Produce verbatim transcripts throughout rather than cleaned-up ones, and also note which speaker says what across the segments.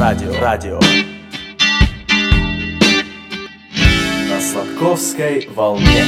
Speaker 1: радио, радио. На Сладковской волне.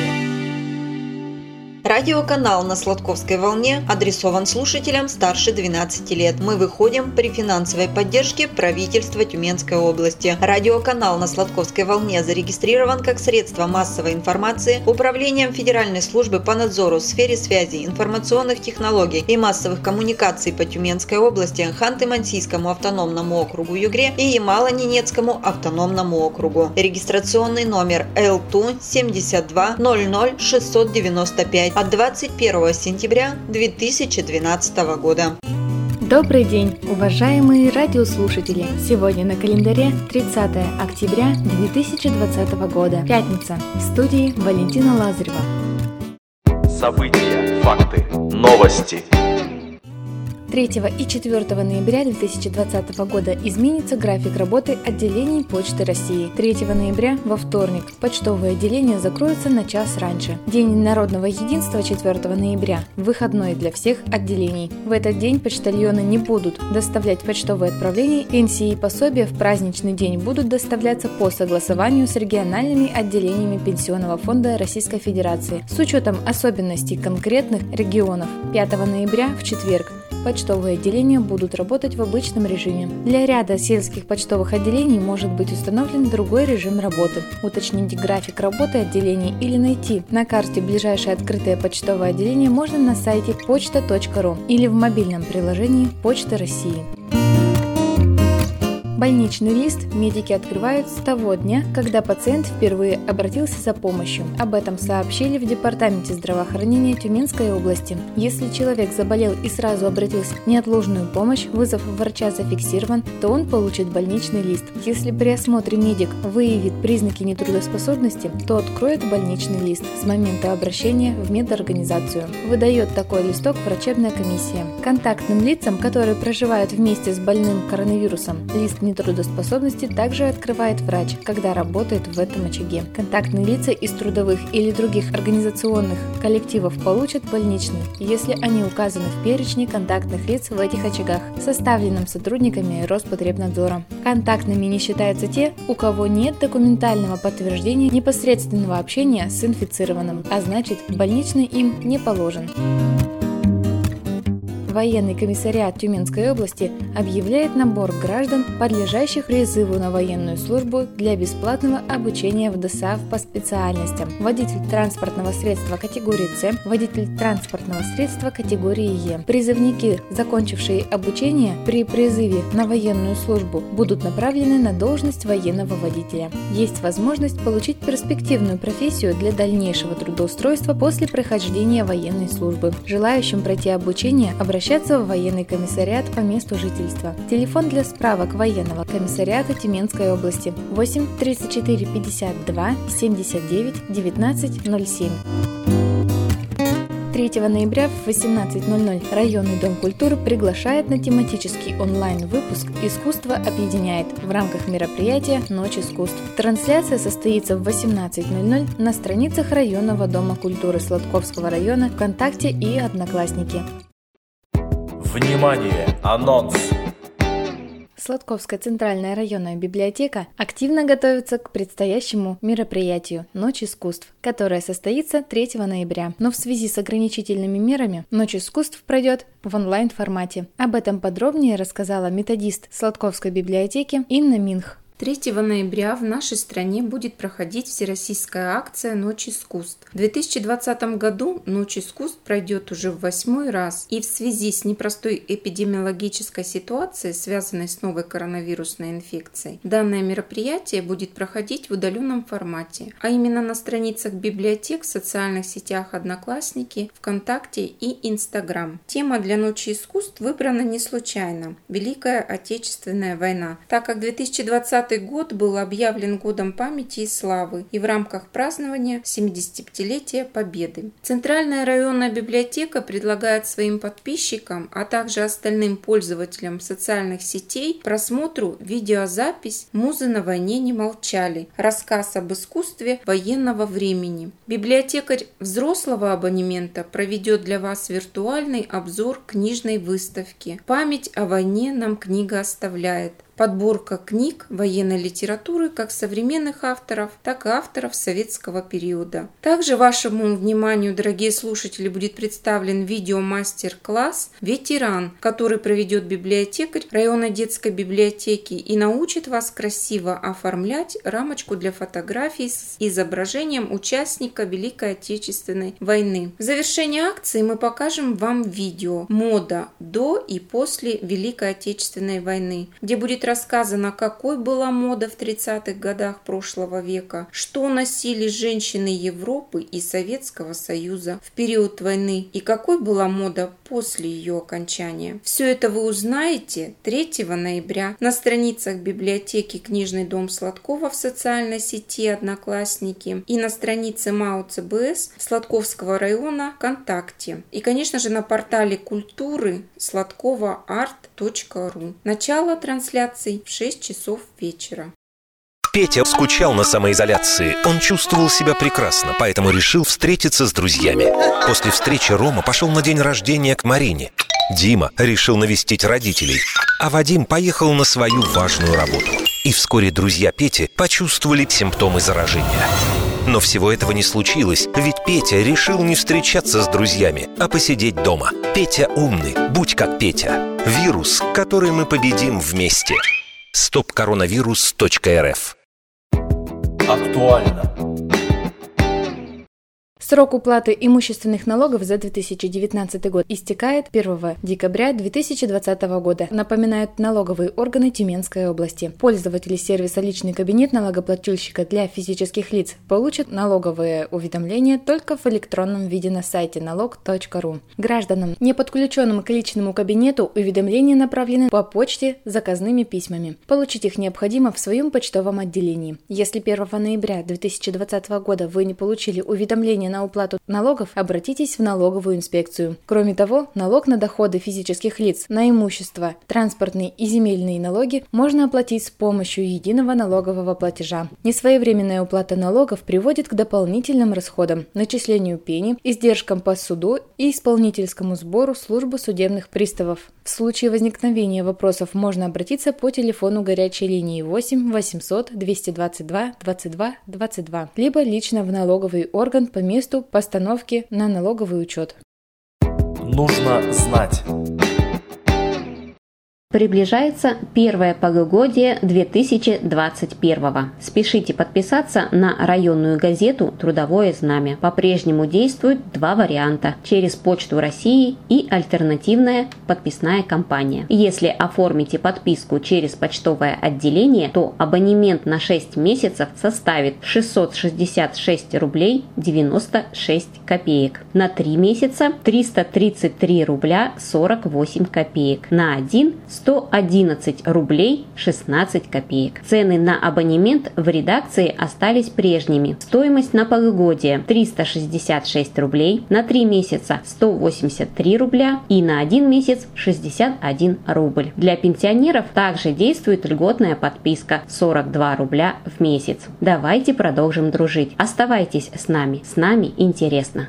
Speaker 2: Радиоканал на Сладковской волне адресован слушателям старше двенадцати лет. Мы выходим при финансовой поддержке правительства Тюменской области. Радиоканал на Сладковской волне зарегистрирован как средство массовой информации Управлением Федеральной службы по надзору в сфере связи, информационных технологий и массовых коммуникаций по Тюменской области, Ханты-Мансийскому автономному округу Югре и Ямало-Ненецкому автономному округу. Регистрационный номер эл ту семьдесят два ноль ноль шестьсот девяносто пять от двадцать первого сентября две тысячи двенадцатого года.
Speaker 3: Добрый день, уважаемые радиослушатели! Сегодня на календаре тридцатое октября две тысячи двадцатого года, пятница. В студии Валентина Лазарева.
Speaker 1: События, факты, новости.
Speaker 3: третьего и четвёртого ноября две тысячи двадцатого года изменится график работы отделений Почты России. третьего ноября, во вторник, почтовые отделения закроются на час раньше. День народного единства четвёртого ноября – выходной для всех отделений. В этот день почтальоны не будут доставлять почтовые отправления, пенсии и пособия в праздничный день будут доставляться по согласованию с региональными отделениями Пенсионного фонда Российской Федерации с учетом особенностей конкретных регионов. пятого ноября, в четверг, почтовые отделения будут работать в обычном режиме. Для ряда сельских почтовых отделений может быть установлен другой режим работы. Уточнить график работы отделений или найти на карте ближайшее открытое почтовое отделение можно на сайте почта точка ру или в мобильном приложении Почты России. Больничный лист медики открывают с того дня, когда пациент впервые обратился за помощью. Об этом сообщили в Департаменте здравоохранения Тюменской области. Если человек заболел и сразу обратился в неотложную помощь, вызов врача зафиксирован, то он получит больничный лист. Если при осмотре медик выявит признаки нетрудоспособности, то откроет больничный лист с момента обращения в медорганизацию. Выдает такой листок врачебная комиссия. Контактным лицам, которые проживают вместе с больным коронавирусом, лист нетрудоспособности также открывает врач, когда работает в этом очаге. Контактные лица из трудовых или других организационных коллективов получат больничный, если они указаны в перечне контактных лиц в этих очагах, составленном сотрудниками Роспотребнадзора. Контактными не считаются те, у кого нет документального подтверждения непосредственного общения с инфицированным, а значит, больничный им не положен. Военный комиссариат Тюменской области объявляет набор граждан, подлежащих призыву на военную службу для бесплатного обучения в ДОСААФ по специальностям: водитель транспортного средства категории С, водитель транспортного средства категории Е. Призывники, закончившие обучение при призыве на военную службу, будут направлены на должность военного водителя. Есть возможность получить перспективную профессию для дальнейшего трудоустройства после прохождения военной службы. Желающим пройти обучение обращаться Обращаться в военный комиссариат по месту жительства. Телефон для справок военного комиссариата Тюменской области восемь тридцать четыре пятьдесят два семьдесят девять девятнадцать ноль семь. третьего ноября в восемнадцать ноль ноль районный дом культуры приглашает на тематический онлайн-выпуск «Искусство объединяет» в рамках мероприятия «Ночь искусств». Трансляция состоится в восемнадцать ноль ноль на страницах районного дома культуры Сладковского района, ВКонтакте и Одноклассники.
Speaker 1: Внимание! Анонс!
Speaker 3: Сладковская центральная районная библиотека активно готовится к предстоящему мероприятию «Ночь искусств», которое состоится третьего ноября. Но в связи с ограничительными мерами «Ночь искусств» пройдет в онлайн-формате. Об этом подробнее рассказала методист Сладковской библиотеки Инна Минх.
Speaker 4: третьего ноября в нашей стране будет проходить всероссийская акция «Ночь искусств». В две тысячи двадцатом году «Ночь искусств» пройдет уже в восьмой раз, и в связи с непростой эпидемиологической ситуацией, связанной с новой коронавирусной инфекцией, данное мероприятие будет проходить в удаленном формате, а именно на страницах библиотек в социальных сетях Одноклассники, ВКонтакте и Инстаграм. Тема для «Ночи искусств» выбрана не случайно – Великая Отечественная война, так как две тысячи двадцатый год был объявлен годом памяти и славы и в рамках празднования семидесятипятилетия Победы. Центральная районная библиотека предлагает своим подписчикам, а также остальным пользователям социальных сетей просмотру видеозапись «Музы на войне не молчали. Рассказ об искусстве военного времени». Библиотекарь взрослого абонемента проведет для вас виртуальный обзор книжной выставки «Память о войне нам книга оставляет». подборка книг военной литературы как современных авторов, так и авторов советского периода. Также вашему вниманию, дорогие слушатели, будет представлен видеомастер-класс «Ветеран», который проведет библиотекарь районной детской библиотеки и научит вас красиво оформлять рамочку для фотографий с изображением участника Великой Отечественной войны. В завершении акции мы покажем вам видео «Мода до и после Великой Отечественной войны», где будет рассказано, какой была мода в тридцатых годах прошлого века, что носили женщины Европы и Советского Союза в период войны и какой была мода после ее окончания. Все это вы узнаете третьего ноября на страницах библиотеки «Книжный дом Сладкова» в социальной сети «Одноклассники» и на странице МАУ ЦБС Сладковского района ВКонтакте. И, конечно же, на портале культуры сладкова арт точка ру. Начало трансляций в шесть часов вечера.
Speaker 5: Петя скучал на самоизоляции. Он чувствовал себя прекрасно, поэтому решил встретиться с друзьями. После встречи Рома пошел на день рождения к Марине. Дима решил навестить родителей, а Вадим поехал на свою важную работу. И вскоре друзья Пети почувствовали симптомы заражения. Но всего этого не случилось, ведь Петя решил не встречаться с друзьями, а посидеть дома. Петя умный, будь как Петя. Вирус, который мы победим вместе. стоп коронавирус точка эр эф.
Speaker 1: Актуально.
Speaker 3: Срок уплаты имущественных налогов за две тысячи девятнадцатый год истекает первого декабря две тысячи двадцатого года, напоминают налоговые органы Тюменской области. Пользователи сервиса «Личный кабинет налогоплательщика» для физических лиц получат налоговые уведомления только в электронном виде на сайте налог точка ру. Гражданам, не подключенным к личному кабинету, уведомления направлены по почте заказными письмами. Получить их необходимо в своем почтовом отделении. Если первого ноября две тысячи двадцатого года вы не получили уведомления на уплату налогов, обратитесь в налоговую инспекцию. Кроме того, налог на доходы физических лиц, на имущество, транспортные и земельные налоги можно оплатить с помощью единого налогового платежа. Несвоевременная уплата налогов приводит к дополнительным расходам, начислению пени, издержкам по суду и исполнительскому сбору службы судебных приставов. В случае возникновения вопросов можно обратиться по телефону горячей линии восемь восемьсот двести двадцать два двадцать два двадцать два, либо лично в налоговый орган по месту постановки на налоговый учет.
Speaker 1: Нужно знать.
Speaker 6: Приближается первое полугодие две тысячи двадцать первого. Спешите подписаться на районную газету «Трудовое знамя». По-прежнему действуют два варианта – через Почту России и альтернативная подписная кампания. Если оформите подписку через почтовое отделение, то абонемент на шесть месяцев составит шестьсот шестьдесят шесть рублей девяносто шесть копеек. На три месяца – триста тридцать три рубля сорок восемь копеек. На один – сто одиннадцать рублей шестнадцать копеек. Цены на абонемент в редакции остались прежними. Стоимость на полугодие триста шестьдесят шесть рублей, на три месяца сто восемьдесят три рубля и на один месяц шестьдесят один рубль. Для пенсионеров также действует льготная подписка сорок два рубля в месяц. Давайте продолжим дружить. Оставайтесь с нами. С нами интересно.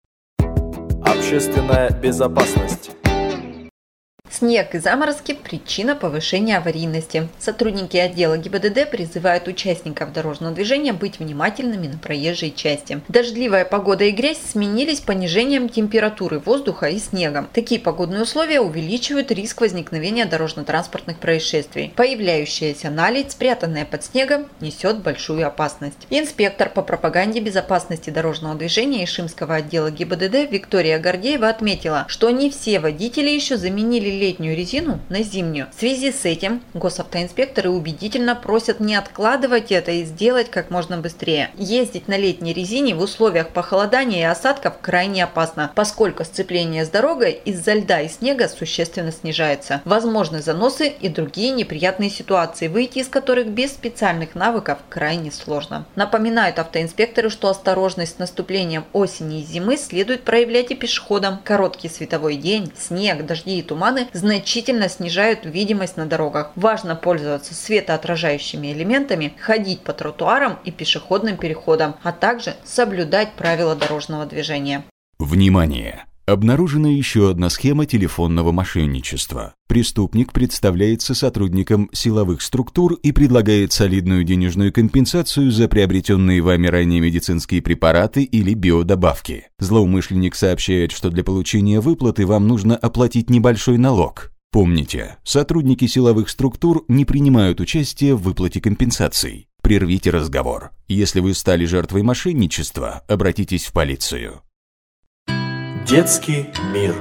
Speaker 1: Общественная безопасность.
Speaker 2: Снег и заморозки – причина повышения аварийности. Сотрудники отдела ГИБДД призывают участников дорожного движения быть внимательными на проезжей части. Дождливая погода и грязь сменились понижением температуры воздуха и снегом. Такие погодные условия увеличивают риск возникновения дорожно-транспортных происшествий. Появляющаяся наледь, спрятанная под снегом, несет большую опасность. Инспектор по пропаганде безопасности дорожного движения Ишимского отдела ГИБДД Виктория Гордеева отметила, что не все водители еще заменили летнюю резину на зимнюю. В связи с этим госавтоинспекторы убедительно просят не откладывать это и сделать как можно быстрее. Ездить на летней резине в условиях похолодания и осадков крайне опасно, поскольку сцепление с дорогой из-за льда и снега существенно снижается. Возможны заносы и другие неприятные ситуации, выйти из которых без специальных навыков крайне сложно. Напоминают автоинспекторы, что осторожность с наступлением осени и зимы следует проявлять и пешеходам. Короткий световой день, снег, дожди и туманы значительно снижают видимость на дорогах. Важно пользоваться светоотражающими элементами, ходить по тротуарам и пешеходным переходам, а также соблюдать правила дорожного движения.
Speaker 7: Внимание! Обнаружена еще одна схема телефонного мошенничества. Преступник представляется сотрудником силовых структур и предлагает солидную денежную компенсацию за приобретенные вами ранее медицинские препараты или биодобавки. Злоумышленник сообщает, что для получения выплаты вам нужно оплатить небольшой налог. Помните, сотрудники силовых структур не принимают участие в выплате компенсаций. Прервите разговор. Если вы стали жертвой мошенничества, обратитесь в полицию.
Speaker 1: Детский мир.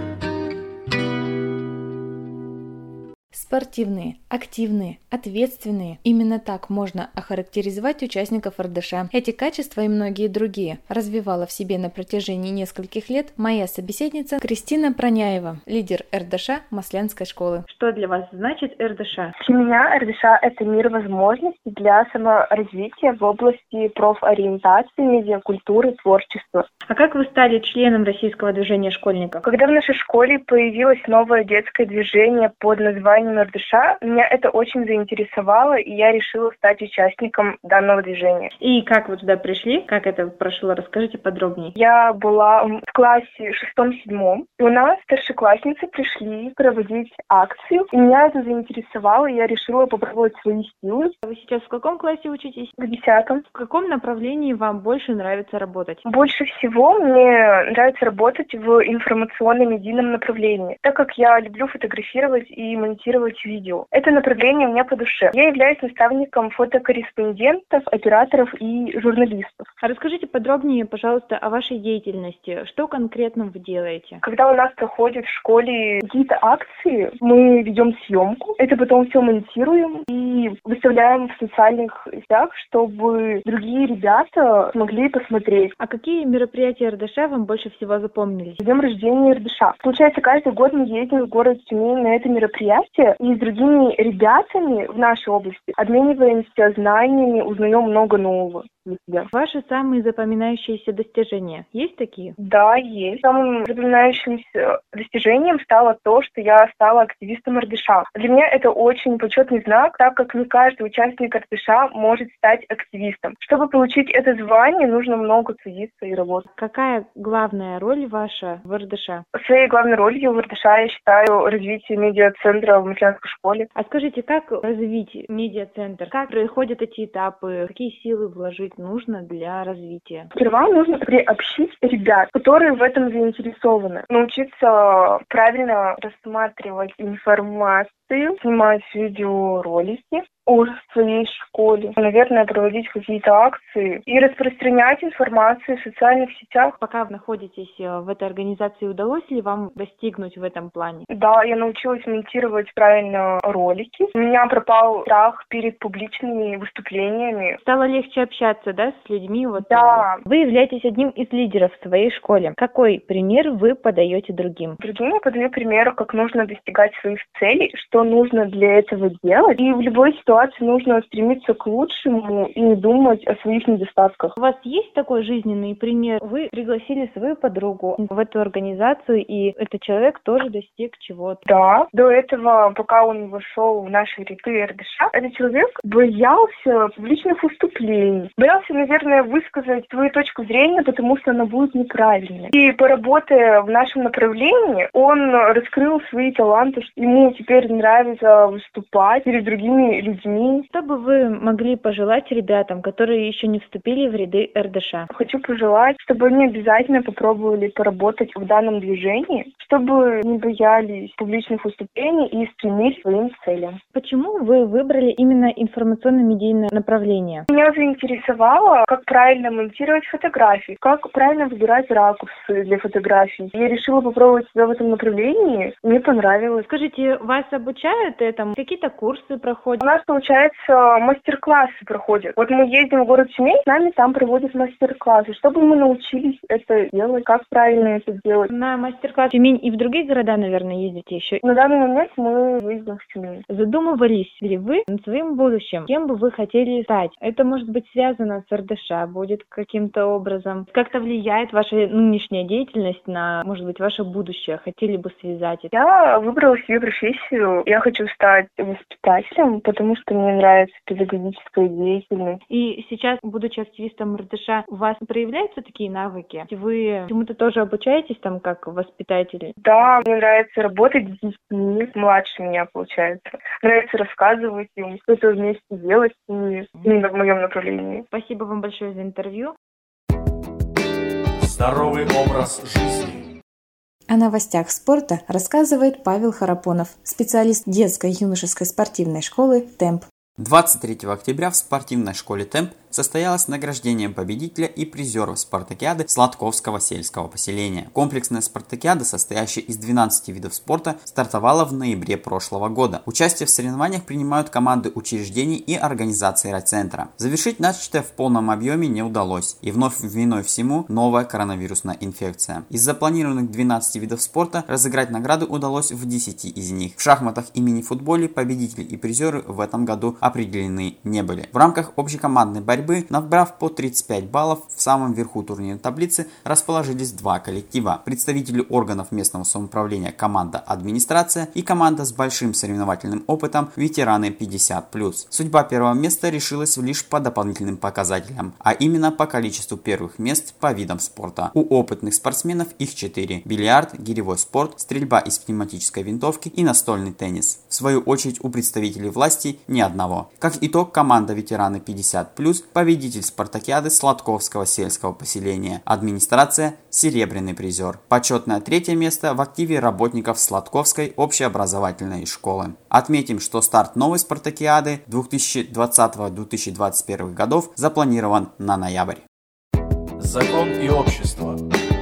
Speaker 3: Спортивные, активные, ответственные. Именно так можно охарактеризовать участников эр дэ ша. Эти качества и многие другие развивала в себе на протяжении нескольких лет моя собеседница Кристина Проняева, лидер эр дэ ша Маслянской школы.
Speaker 8: Что для вас значит эр дэ ша?
Speaker 9: Для меня эр дэ ша – это мир возможностей для саморазвития в области профориентации, медиакультуры, творчества.
Speaker 8: А как вы стали членом российского движения школьников?
Speaker 9: Когда в нашей школе появилось новое детское движение под названием эр дэ ша, меня это очень заинтересовало, и я решила стать участником данного движения.
Speaker 8: И как вы туда пришли? Как это прошло? Расскажите подробнее.
Speaker 9: Я была в классе шестом-седьмом, и у нас старшеклассницы пришли проводить акцию, и меня это заинтересовало, и я решила попробовать свои силы.
Speaker 8: Вы сейчас в каком классе учитесь?
Speaker 9: В десятом.
Speaker 8: В каком направлении вам больше нравится работать?
Speaker 9: Больше всего мне нравится работать в информационно-медийном направлении, так как я люблю фотографировать и монтировать видео. Это направление мне по душе. Я являюсь наставником фотокорреспондентов, операторов и журналистов.
Speaker 8: А расскажите подробнее, пожалуйста, о вашей деятельности. Что конкретно вы делаете?
Speaker 9: Когда у нас проходят в школе какие-то акции, мы ведем съемку, это потом все монтируем и выставляем в социальных сетях, чтобы другие ребята смогли посмотреть.
Speaker 8: А какие мероприятия эр дэ ша вам больше всего запомнились?
Speaker 9: Днем рождения эр дэ ша. Получается, каждый год мы ездим в город Тюмень на это мероприятие, и с другими ребятами в нашей области обмениваемся знаниями, узнаем много нового для себя.
Speaker 8: Ваши самые запоминающиеся достижения есть такие?
Speaker 9: Да, есть. Самым запоминающимся достижением стало то, что я стала активистом эр дэ ша. Для меня это очень почетный знак, так как не каждый участник эр дэ ша может стать активистом. Чтобы получить это звание, нужно много трудиться и работать.
Speaker 8: Какая главная роль ваша в эр дэ ша?
Speaker 9: Своей главной ролью в эр дэ ша я считаю развитие медиацентра в Маслянской школе.
Speaker 8: А скажите, как развить медиацентр? Как происходят эти этапы? Какие силы вложить нужно для развития?
Speaker 9: Сперва нужно приобщить ребят, которые в этом заинтересованы. Научиться правильно рассматривать информацию, снимать видеоролики о своей школе, наверное, проводить какие-то акции и распространять информацию в социальных сетях.
Speaker 8: Пока вы находитесь в этой организации, удалось ли вам достигнуть в этом плане?
Speaker 9: Да, я научилась монтировать правильно ролики. У меня пропал страх перед публичными выступлениями.
Speaker 8: Стало легче общаться, да, с людьми? Вот.
Speaker 9: Да.
Speaker 8: Вы являетесь одним из лидеров в своей школе. Какой пример вы подаете другим?
Speaker 9: Другим я подаю пример, как нужно достигать своих целей, что нужно для этого делать. И в любой ситуации нужно стремиться к лучшему и не думать о своих недостатках.
Speaker 8: У вас есть такой жизненный пример? Вы пригласили свою подругу в эту организацию, и этот человек тоже достиг чего-то.
Speaker 9: Да. До этого, пока он вошел в наши ряды эр дэ ша, этот человек боялся публичных выступлений. Боялся, наверное, высказать свою точку зрения, потому что она будет неправильной. И поработая в нашем направлении, он раскрыл свои таланты. Ему теперь нравится выступать перед другими людьми.
Speaker 8: Что бы вы могли пожелать ребятам, которые еще не вступили в ряды эр дэ ша?
Speaker 9: Хочу пожелать, чтобы они обязательно попробовали поработать в данном движении, чтобы не боялись публичных выступлений и стремились к своим целям.
Speaker 8: Почему вы выбрали именно информационно-медийное направление?
Speaker 9: Меня заинтересовало, как правильно монтировать фотографии, как правильно выбирать ракурсы для фотографий. Я решила попробовать себя в этом направлении, мне понравилось.
Speaker 8: Скажите, вас обучают этому? Какие-то курсы проходят?
Speaker 9: У нас, получается, мастер-классы проходят. Вот мы ездим в город Тюмень, с нами там проводят мастер-классы, чтобы мы научились это делать, как правильно это делать.
Speaker 8: На мастер-класс в Тюмень и в другие города, наверное, ездите еще?
Speaker 9: На данный момент мы ездим в Тюмень.
Speaker 8: Задумывались ли вы над своим будущим? Кем бы вы хотели стать? Это может быть связано с эр дэ ша, будет каким-то образом. Как-то влияет ваша нынешняя деятельность на, может быть, ваше будущее? Хотели бы связать это?
Speaker 9: Я выбрала себе профессию что я хочу стать воспитателем, потому что мне нравится педагогическая деятельность.
Speaker 8: И сейчас, будучи активистом эр дэ ша, у вас проявляются такие навыки? Вы чему-то тоже обучаетесь там как воспитатель?
Speaker 9: Да, мне нравится работать с детьми, младше меня получается. Нравится рассказывать им, что-то вместе делать и именно в моем направлении.
Speaker 8: Спасибо вам большое за интервью.
Speaker 1: Здоровый образ жизни.
Speaker 3: О новостях спорта рассказывает Павел Харапонов, специалист детской и юношеской спортивной школы «Темп».
Speaker 10: двадцать третьего октября в спортивной школе «Темп» состоялось награждение победителя и призеров спартакиады Сладковского сельского поселения. Комплексная спартакиада, состоящая из двенадцати видов спорта, стартовала в ноябре прошлого года. Участие в соревнованиях принимают команды учреждений и организаций райцентра. Завершить начатое в полном объеме не удалось, и вновь виной всему новая коронавирусная инфекция. Из запланированных двенадцати видов спорта разыграть награды удалось в десяти из них. В шахматах и мини-футболе победители и призеры в этом году определены не были. В рамках общекомандной борьбы, набрав по тридцать пять баллов, в самом верху турнирной таблицы расположились два коллектива. Представители органов местного самоуправления команда «Администрация» и команда с большим соревновательным опытом «Ветераны пятьдесят плюс». Судьба первого места решилась лишь по дополнительным показателям, а именно по количеству первых мест по видам спорта. У опытных спортсменов их четыре: бильярд, гиревой спорт, стрельба из пневматической винтовки и настольный теннис. В свою очередь у представителей власти ни одного. Как итог, команда «Ветераны пятьдесят плюс» победитель спартакиады Сладковского сельского поселения. Администрация – серебряный призер. Почетное третье место в активе работников Сладковской общеобразовательной школы. Отметим, что старт новой спартакиады две тысячи двадцатого — две тысячи двадцать первого годов запланирован на ноябрь.
Speaker 1: Закон и общество.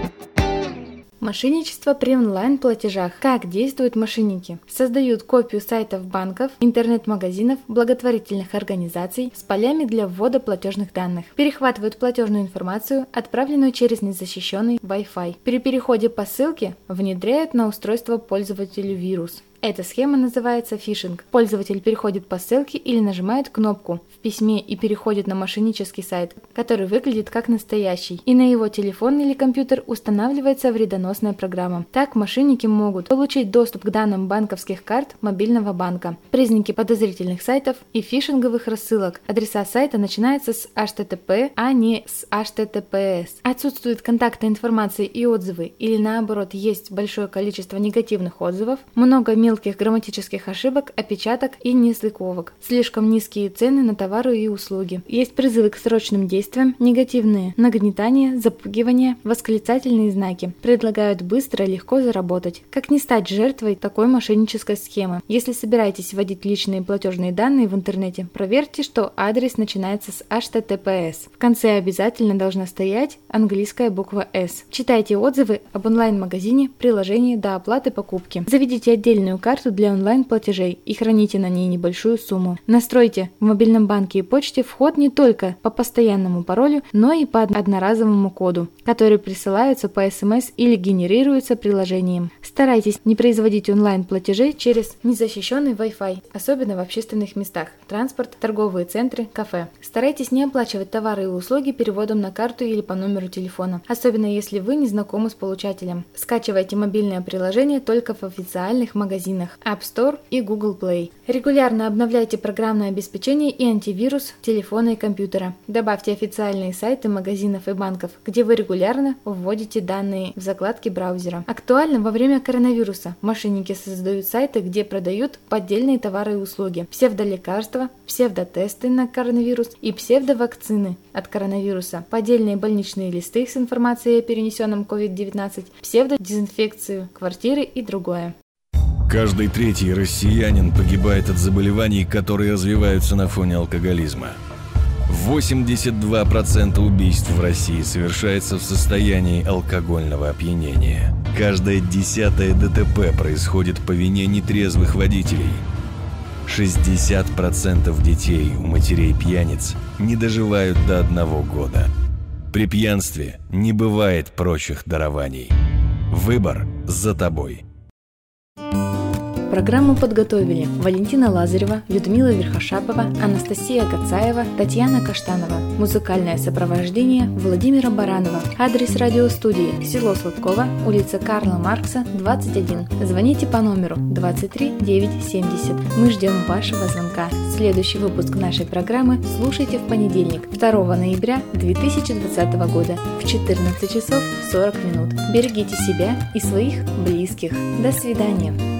Speaker 3: Мошенничество при онлайн-платежах. Как действуют мошенники? Создают копию сайтов банков, интернет-магазинов, благотворительных организаций с полями для ввода платежных данных. Перехватывают платежную информацию, отправленную через незащищенный Wi-Fi. При переходе по ссылке внедряют на устройство пользователю вирус. Эта схема называется фишинг. Пользователь переходит по ссылке или нажимает кнопку в письме и переходит на мошеннический сайт, который выглядит как настоящий, и на его телефон или компьютер устанавливается вредоносная программа. Так мошенники могут получить доступ к данным банковских карт мобильного банка. Признаки подозрительных сайтов и фишинговых рассылок. Адреса сайта начинаются с эйч ти ти пи, а не с эйч ти ти пи эс. Отсутствуют контакты, информации и отзывы, или наоборот есть большое количество негативных отзывов, много мелких мелких грамматических ошибок, опечаток и нестыковок, слишком низкие цены на товары и услуги. Есть призывы к срочным действиям, негативные нагнетания, запугивания, восклицательные знаки. Предлагают быстро и легко заработать. Как не стать жертвой такой мошеннической схемы? Если собираетесь вводить личные платежные данные в интернете, проверьте, что адрес начинается с эйч ти ти пи эс. В конце обязательно должна стоять английская буква S. Читайте отзывы об онлайн-магазине, приложении до оплаты покупки. Заведите отдельную карту для онлайн-платежей и храните на ней небольшую сумму. Настройте в мобильном банке и почте вход не только по постоянному паролю, но и по одноразовому коду, который присылаются по эс эм эс или генерируются приложением. Старайтесь не производить онлайн-платежи через незащищенный Wi-Fi, особенно в общественных местах, транспорт, торговые центры, кафе. Старайтесь не оплачивать товары и услуги переводом на карту или по номеру телефона, особенно если вы не знакомы с получателем. Скачивайте мобильное приложение только в официальных магазинах App Store и Google Play. Регулярно обновляйте программное обеспечение и антивирус телефона и компьютера. Добавьте официальные сайты магазинов и банков, где вы регулярно вводите данные в закладки браузера. Актуально во время коронавируса. Мошенники создают сайты, где продают поддельные товары и услуги, псевдолекарства, псевдотесты на коронавирус и псевдовакцины от коронавируса, поддельные больничные листы с информацией о перенесенном ковид девятнадцать, псевдодезинфекцию квартиры и другое.
Speaker 11: Каждый третий россиянин погибает от заболеваний, которые развиваются на фоне алкоголизма. восемьдесят два процента убийств в России совершается в состоянии алкогольного опьянения. Каждое десятое дэ тэ пэ происходит по вине нетрезвых водителей. шестьдесят процентов детей у матерей-пьяниц не доживают до одного года. При пьянстве не бывает прочих дарований. Выбор за тобой.
Speaker 3: Программу подготовили Валентина Лазарева, Людмила Верхошапова, Анастасия Гацаева, Татьяна Каштанова. Музыкальное сопровождение Владимира Баранова. Адрес радиостудии: село Сладково, улица Карла Маркса, двадцать один. Звоните по номеру двадцать три девятьсот семьдесят. Мы ждем вашего звонка. Следующий выпуск нашей программы слушайте в понедельник, второго ноября две тысячи двадцатого года в четырнадцать часов сорок минут. Берегите себя и своих близких. До свидания.